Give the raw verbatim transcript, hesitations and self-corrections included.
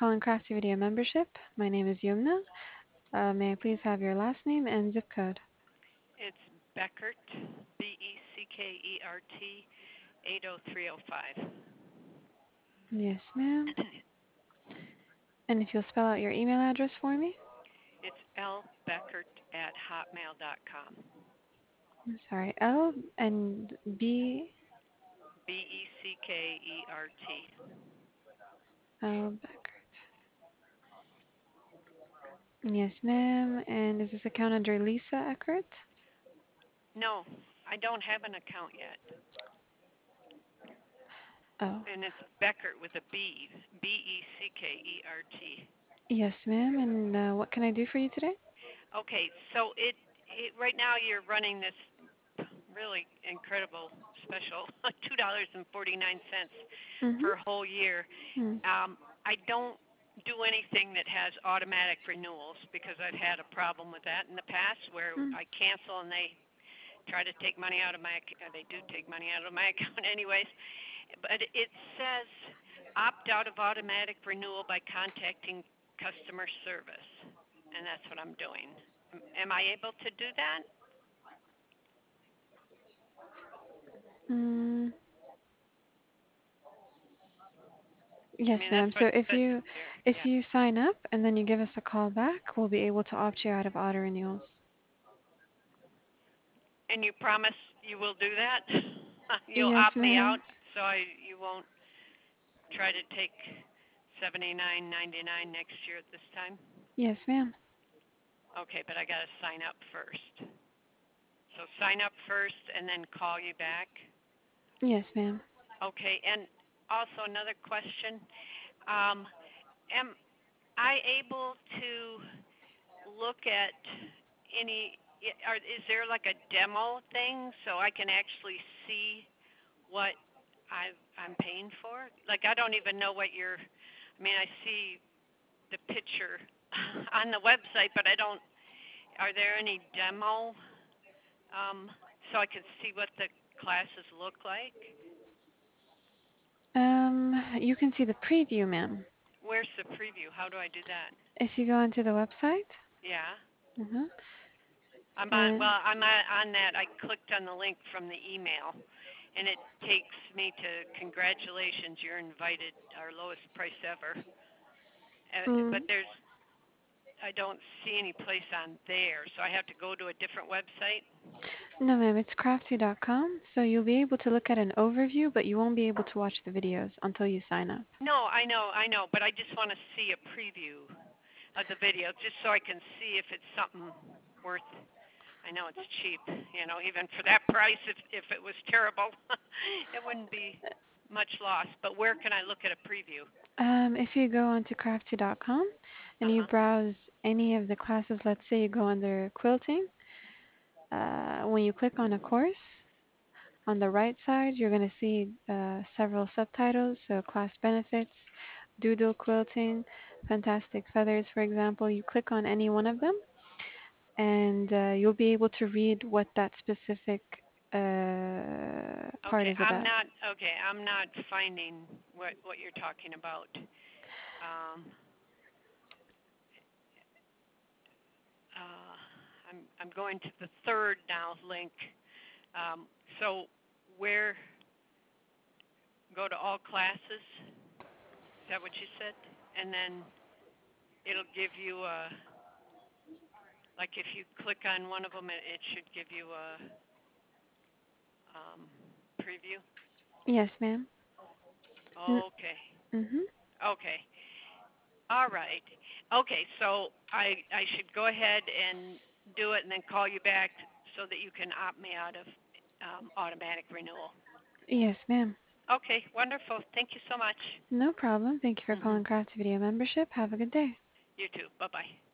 calling Crafty Video membership. My name is Yumna. Uh, may I please have your last name and zip code? It's Beckert, B E C K E R T, eight oh three oh five. Yes, ma'am. And if you'll spell out your email address for me? It's lbeckert at hotmail dot com. I'm sorry, L and B. B E C K E R T. L Becker. Yes, ma'am. And is this account under Lisa Eckert? No, I don't have an account yet. Oh, And it's Beckert with a B, B E C K E R T. yes, ma'am. And uh, what can I do for you today? Okay, so it, it right now you're running this really incredible special, two dollars and forty-nine cents for a Mm-hmm. whole year. Mm. Um, I don't do anything that has automatic renewals because I've had a problem with that in the past where Mm. I cancel and they try to take money out of my account. They do take money out of my account anyways. But it says opt out of automatic renewal by contacting customer service, and that's what I'm doing. Am I able to do that? Mm. I Yes, mean, that's ma'am. what So it if says you here. if Yeah. you sign up and then you give us a call back, we'll be able to opt you out of auto renewals. And you promise you will do that? You'll Yes, opt me out ma'am. so I you won't try to take seventy-nine ninety-nine next year at this time? Yes, ma'am. Okay, but I got to sign up first. So sign up first and then call you back. Yes, ma'am. Okay, and also another question. Um, am I able to look at any, are, is there like a demo thing so I can actually see what I, I'm paying for? Like I don't even know what you're, I mean, I see the picture on the website, but I don't, are there any demo um, so I can see what the classes look like? Um, you can see the preview, ma'am. Where's the preview? How do I do that? If you go onto the website, Yeah. uh-huh, I'm on, and well, I'm on on that. I clicked on the link from the email, and it takes me to congratulations, you're invited, our lowest price ever. Uh, mm, but there's, I don't see any place on there, so I have to go to a different website. no, ma'am, it's crafty dot com. So you'll be able to look at an overview, but you won't be able to watch the videos until you sign up. No, I know, I know, but I just want to see a preview of the video just so I can see if it's something worth. I know it's cheap, you know, even for that price, if if it was terrible, it wouldn't be much loss. But where can I look at a preview? Um, if you go onto crafty dot com and Uh you huh. browse any of the classes, let's say you go under quilting, uh, when you click on a course, on the right side, you're going to see uh, several subtitles, so class benefits, doodle quilting, fantastic feathers, for example. You click on any one of them, and uh, you'll be able to read what that specific uh, part Okay, is I'm about. not okay. I'm not finding what what you're talking about. Um, uh, I'm I'm going to the third now link. Um, so where go to all classes? Is that what you said? And then it'll give you a, like if you click on one of them, it, it should give you a um, preview. Yes, ma'am. N- Okay. mhm. Okay. All right. Okay. So I I should go ahead and do it and then call you back so that you can opt me out of um, automatic renewal. Yes, ma'am. Okay. Wonderful. Thank you so much. No problem. Thank you for Mhm. calling Crafty Video membership. Have a good day. You too. Bye bye.